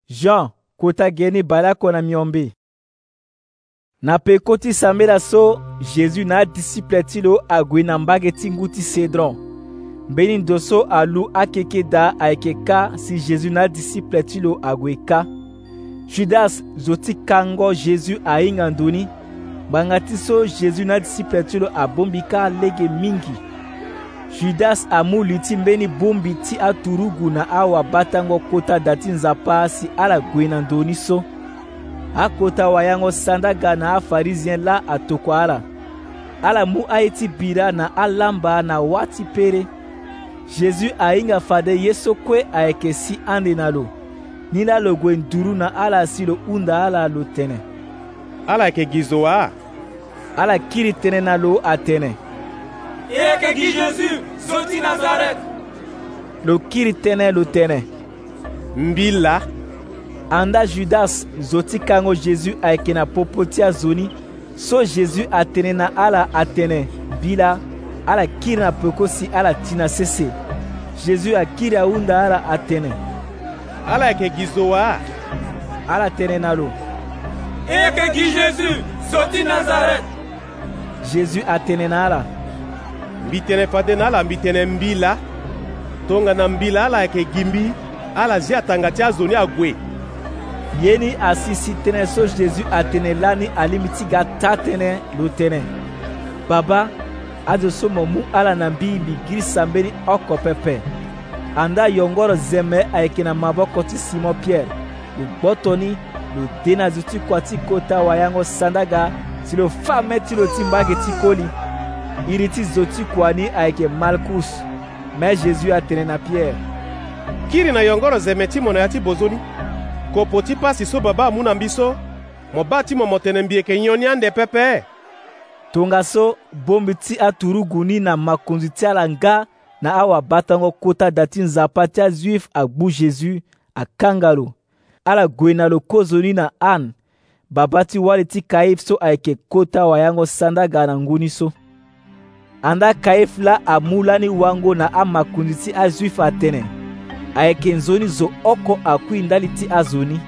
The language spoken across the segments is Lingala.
Jean kota geni balako na miombe. Na pekoti sambela so Jésus na disciple ti lo agwe na mbage ti ngu ti Cédron. Mbeni ndo so alu akeke da ayeke ka si Jésus na disciple ti lo agwe ka. Judas zo ti kango Jésus ahinga ndöni. Banga ti so Jésus na disciple ti lo abombi ka lege mingi. Judas amu li ti mbeni bombi ti aturugu na awa batango kota da ti nzapa si ala gue na ndöni so. Akota wayango sandaga na afarizien la atoko ala. Ala mu aye ti bira na alamba na wati pere. Jésus ahinga fade ye so kue ayeke si ande na lo. Ni la lo gue nduru na ala si lo hunda ala lo tene. Ala yeke gi zo wa? Ala kiri tene na lo atene. Yeke gi Jésus, zo ti Nazaret. Lo kiri tene lo tene. Mbila. Anda Judas zo ti kango Jésus ayeke na popo ti azoni. So Jésus atene na ala atene bila. Ala kiri na peko si ala tina sese. Jésus akiri ahunda ala atene. Ala yeke gi zo wa? Ala tene na lo. Yeke gi Jésus, zo ti Nazaret. Jésus atene na ala. Mbi tene fade na ala mbi tene mbila. Tonga na mbila ala yeke gi mbi. Ala zi atanga ti azoni ague. Yeni asisi tene so Jésus atene lani alimi ti ga ta tene lo tene. Baba azo so mo mu ala na mbi mbi giri sambeni oko pepe. Anda yongoro zeme ayeke na maboko ti Simon Pierre. Lo gbotoni lo de na zo ti kua ti kota wayango sandaga si lo fame ti lo ti mbage ti koli. Iri ti zo ti kua ni ayeke Malkus. Me Jésus atene na Pierre. Kiri na yongoro zeme ti mo na ya ti bozoni. Kopo ti pasi so baba amu na mbi so. Mo ba ti mo mo tene mbi yeke nyoni ande pepe. Tonga so bombi ti aturugu ni na makonzi ti ala nga na awa batango kota da ti nzapa ti azuif agbu Jésus akanga lo. Ala gue na lo kozo ni na Anne. Baba ti wali ti Kaif so ayeke kota wayango sandaga na nguni so. Anda Kaif la amu lani wango na amakonzi ti azuif atene. Ayeke nzoni zo oko akui ndali ti azoni.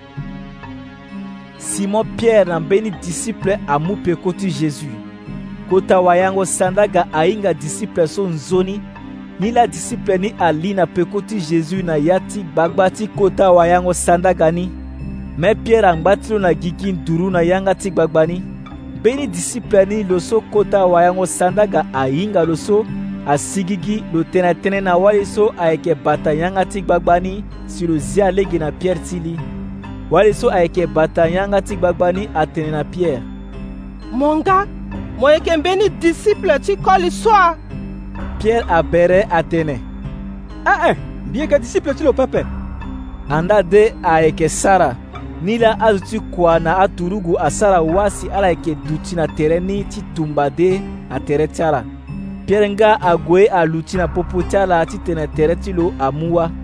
Simon Pierre na mbeni disciple amu peko ti Jésus. Kota wayango sandaga ahinga disciple so nzoni. Ni la disciple ni ali na peko ti Jésus na ya ti gbagba ti kota wayango sandaga ni. Me Pierre angba ti lo na gigi nduru na yanga ti gbagba ni. Mbeni disciple ni lo so kota wayango sandaga ahinga lo so asigigi lo tene na wali so ayeke bata yanga ti gbagba ni si lo zi alege na Pierre ti li. Wali so ayeke bata yanga ti gbagba ni atene na Pierre. Monga, mo yeke mbeni disciple ti koli so a? Pierre abere atene. Mbi yeke disciple ti lo pepe. Anda de ayeke sara. Ni la azo ti kua na aturugu asara wasi ala yeke duti na tere ni ti tumba de atere ti ala. Pierre nga ague alu ti na popo ti ala ti tene tere ti lo amu wa.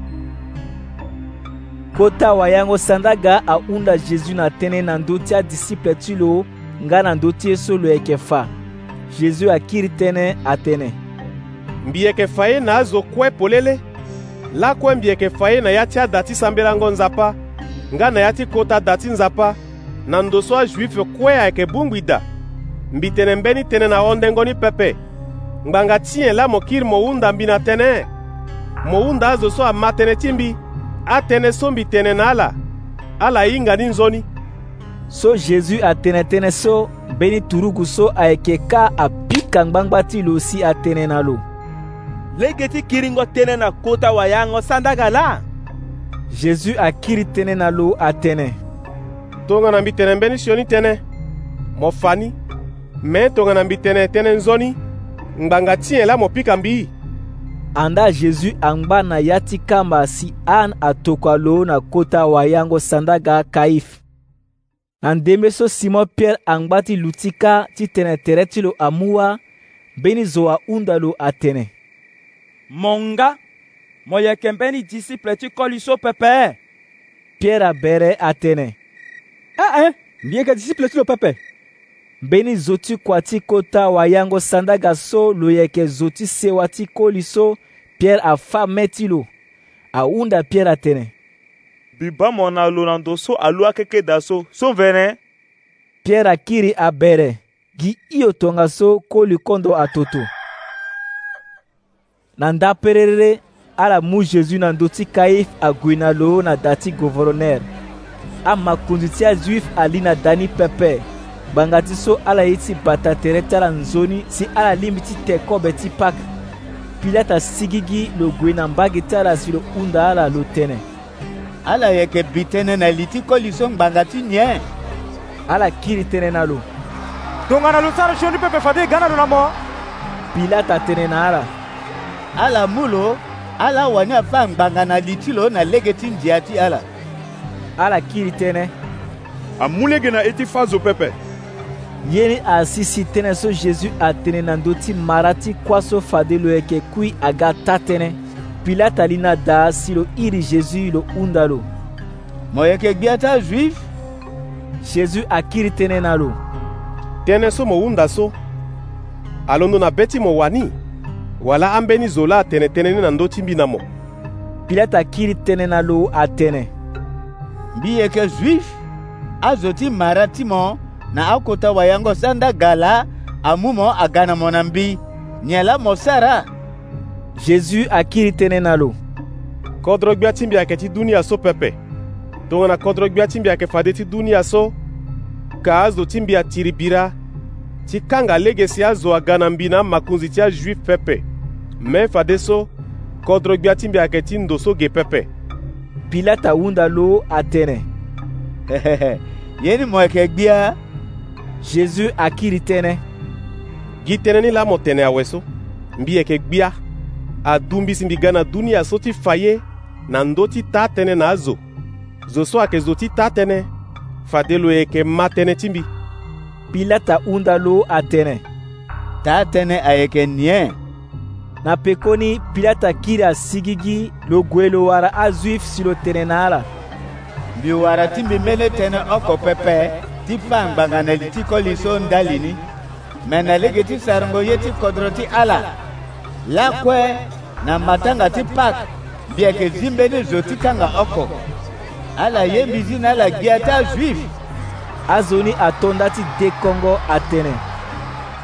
Kota wayango sandaga ahunda Jésus na tënë na ndö ti adisiple ti lo nga na ndö ti ye so lo yeke fa. Jésus akiri tënë atene. Mbi yeke fa ye na azo kue polele. Lakue mbi yeke fa ye na ya ti ada ti sambelango nzapa. Nga na ya ti kota da ti nzapa. Na ndo so ajuife kue ayeke bungbi da. Mbi tene mbeni tene na hondengo ni pepe. Ngbanga ti e la mo kiri mo hunda mbi na tene. Mo hunda azo so ama tene ti mbi. Atene so mbi tene na ala. Ala hinga ni nzoni. So Jésus atene tënë so mbeni turugu so ayeke ka apika ngbangba ti lo si atene na lo. Lege ti kiringo tënë na kota wayango sandaga la? Jésus akiri tënë na lo atene. Tonga na mbi tene mbeni sioni tene. Mo fani. Me tonga na mbi tene tene nzoni. Ngbanga ti e la mo pika mbi. Anda Jésus angba na ya ti kamba si Anne atoko alo na kota wayango sandaga Kaif. Na ndembe so Simon Pierre angba ti lutika ti tene tere ti lo amu wa mbeni zo ahunda lo atene. Monga, mo yeke mbeni disciple ti koli so pepe. Pierre abere atene. Mbi yeke disciple ti lo pepe. Mbeni zo ti kua ti kota wayango sandaga so lo yeke zo ti sewa ti koli so Pierre afame ti lo. Ahunda Pierre atene. bi ba mo na lo na ndo so alu akeke da so vene. Pierre akiri abere gi iyo tonga so koli kondo atoto. Na nda perere ala mu Jésus na ndoti Kaif agui na lo na dati gouverneur. A makunzi ti a juif ali na dani pepe. Bangati so ala iti bata tere tala nzoni si ala limiti te kobe ti pak. Pilata sigigi lo gui na mbagi tala si lo unda ala lo tene. Ala yeke bitene na liti kolisong bangati nye. Ala kiri tene na lo. Donga na lo sara shoni pepe fade gana lo na mo. Pilata tene na ala. Ala mulo, ala wani afang banga na liti lo na legeti njiati ala. Ala kiri tene. Amulege na eti fazo pepe. Yeni asisi tene so Jésus a tene na ndoti marati kwaso fade lo eke kui aga tatene. Pilata lina da silo iri Jésus lo unda lo. Moyeke gbiata juif. Jésus akiri tene na lo. Tene so mo unda so. Alondo na beti mo wani. Wala ambeni zola tene na ndoti mbina mo. Pilata akiri tene na lo atene. Biyeke juif. Azoti marati mo. Na akota wayango sanda gala amumo agana monambi nyela mosara. Jésus akiri tene na lo. Kodro gbia timbi aketi dunia so pepe. Donga na kodro gbia timbi ake fadeti dunia so. Ka azo timbi a tiribira. Ti kanga legesi azo agana mbina makunzi tia juif pepe. Men fade so. Kodro gbia timbi aketi ndoso ge pepe. Pilata unda lo atene. Yeni moeke gbia. Jésus akiri tene. Gi tene ni la mo tene aweso. Mbi eke gbia. A dumbi simbi gana dunia so ti faye. Na ndoti ta tene na azo. Zo so ake zo ti ta tene. Fadelo eke ma tene timbi. Pilata unda lo atene. Ta tene ayeke nye. Na pekoni Pilata kiri asigigi lo gwelo wara a juif silo tene na ala. Bi wara timbi mele tene oko pepe. Ti fang banga na liti koliso ndalini. Mena lege ti sarango ye ti kodro ti ala. La kwe na matanga ti pak. Bieke zimbe ni zoti kanga oko. Ala ye bizi na la giata juif. Azoni atonda ti de Kongo atene.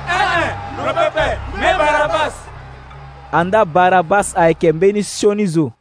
No pepe, me Barabas. Anda Barabas a ekembeni sionizo.